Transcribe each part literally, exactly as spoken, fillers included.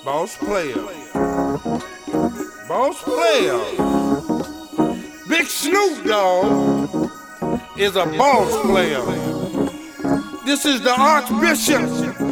Boss player. Boss player. Big Snoop Dogg is a boss player. This is the Archbishop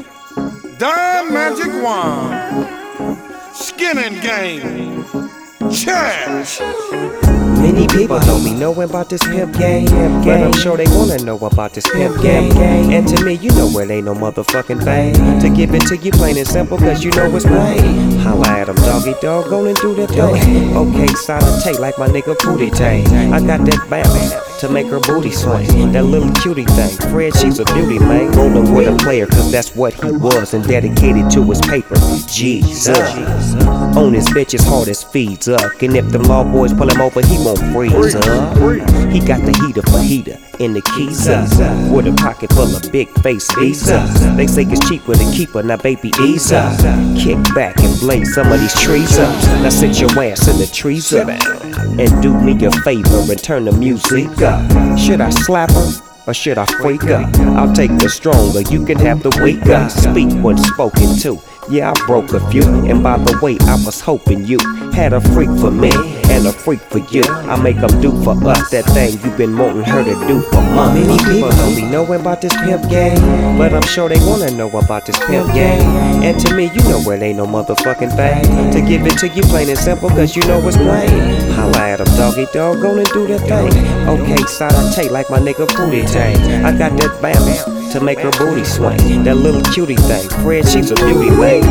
Don Magic Wand Skinning Game Church. Many people don't be knowing about this pimp game, but I'm sure they wanna know about this pimp game. And to me, you know it ain't no motherfucking thing to give it to you plain and simple, cause you know it's plain. Holla at them, doggy dog, gon' and do the thing. Okay, solid tape like my nigga Pootie Tang. I got that bounce to make her booty swing. That little cutie thing, Fred, she's a beauty, man. Rollin' with a player, cause that's what he was, and dedicated to his paper. Jesus. On his bitch as hard as feeds up. And if them law boys pull him over, he won't freeze up. He got the heater for heater in the keys up. With a pocket full of big face Visa. They say it's cheaper to keep her, now baby ease up. Kick back and blaze some of these trees up. Now sit your ass in the trees up and do me a favor and turn the music up. Should I slap her? Or should I freak her? I'll take the stronger, you can have the weaker. Speak when spoken to. Yeah, I broke a few. And by the way, I was hoping you had a freak for me and a freak for you. I make them do for us that thing you've been wanting her to do for months. Many people don't be knowing about this pimp game, but I'm sure they wanna know about this pimp game. And to me, you know it ain't no motherfucking thing to give it to you plain and simple, cause you know it's plain. Holla at them, doggy dog, gon' and do the thing. Okay, side I take like my nigga Pootie Tang. I got that bounce to make her booty swing. That little cutie thing, Fred, she's a beauty, man.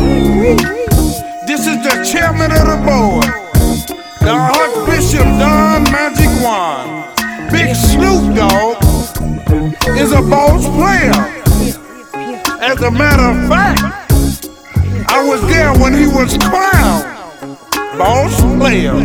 This is the chairman of the board, the Archbishop Don Magic Wand. Big Snoop Dogg is a boss player. As a matter of fact, I was there when he was crowned boss player.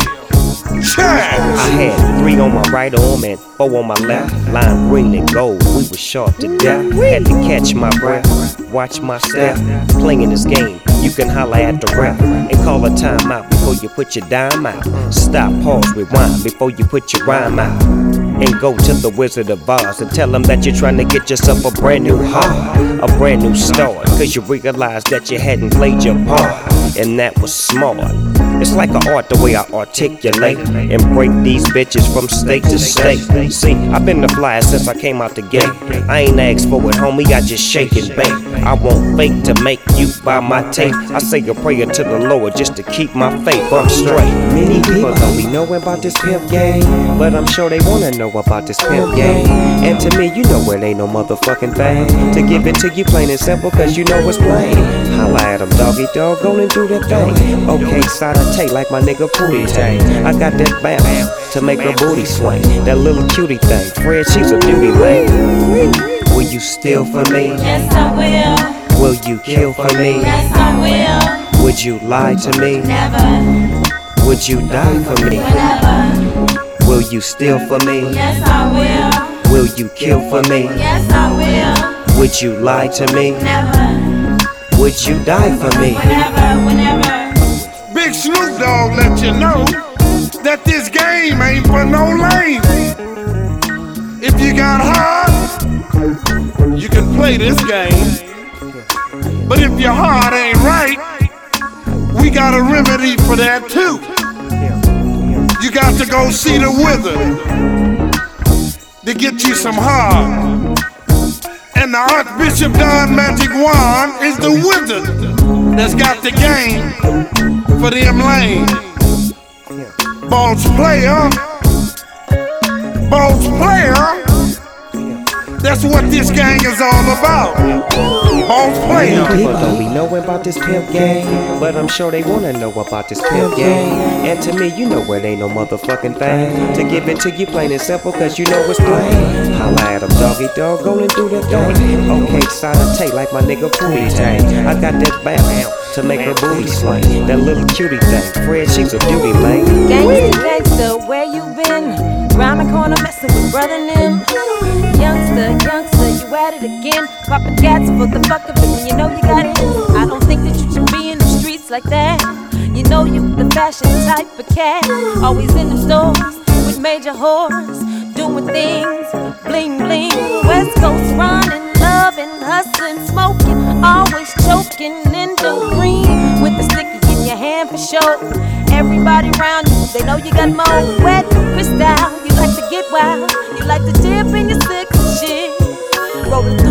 I had three on my right arm and four on my left. Lime green and gold, we were sharp to death. Had to catch my breath, watch my step. Playing this game, you can holler at the ref and call a timeout before you put your dime out. Stop, pause, rewind before you put your rhyme out. And go to the Wizard of Oz and tell him that you're trying to get yourself a brand new heart, a brand new start, cause you realized that you hadn't played your part, and that was smart. It's like an art the way I articulate and break these bitches from state to state. See, I've been the fly since I came out the gate. I ain't asked for it, homie, I just shake and bake. I won't fake to make you buy my tape. I say a prayer to the Lord just to keep my faith, I'm straight. Many people don't be knowing about this pimp game, but I'm sure they wanna know about this pimp game. And to me, you know it ain't no motherfucking thing to give it to you plain and simple, cause you know it's plain. Holla at them, doggy dog, gon' and do that thing. Okay, side I take like my nigga Pootie Tang. I got that bounce to make her booty swing. That little cutie thing, Fred, she's a beauty, man. Will you steal for me? Yes, I will. Will you kill for me? Yes, I will. Would you lie to me? Never. Would you die for me? Whenever. Will you steal for me? Yes, I will. Will you kill for me? Yes, I will. Would you lie to me? Never. Would you die for me? Whenever, whenever. Big Snoop Dogg let you know that this game ain't for no lame. If you got heart, you can play this game. But if your heart ain't right, we got a remedy for that too. You got to go see the wizard to get you some heart. And the Archbishop Don Magic Wand is the wizard that's got the game for them lame. Boss player, boss player, that's what this gang is all about. Boss player. People don't be knowing about this pimp game, but I'm sure they wanna know about this pimp game. And to me, you know it ain't no motherfucking thing to give it to you plain and simple, cause you know it's plain. Holla at them, doggy dog, gon' and do that thing. Okay, side I take like my nigga Pootie Tang. I got that bounce to make her booty swing. That little cutie thing, Fred, she's a beauty, man. Gangsta, gangsta, where you been? Round the corner messing with brother Nim. Youngster, youngster, you at it again. Poppin' cats for the fuck of it when you know you got it. I don't think that you should be in the streets like that. You know you the fashion type of cat. Always in the stores with major whores, doing things, bling bling. West Coast running, loving, hustling, smoking, always choking in the green with the stick can for sure. Everybody around you, they know you got more wet crystal. You like to get wild, you like to dip in your six shit. Roll it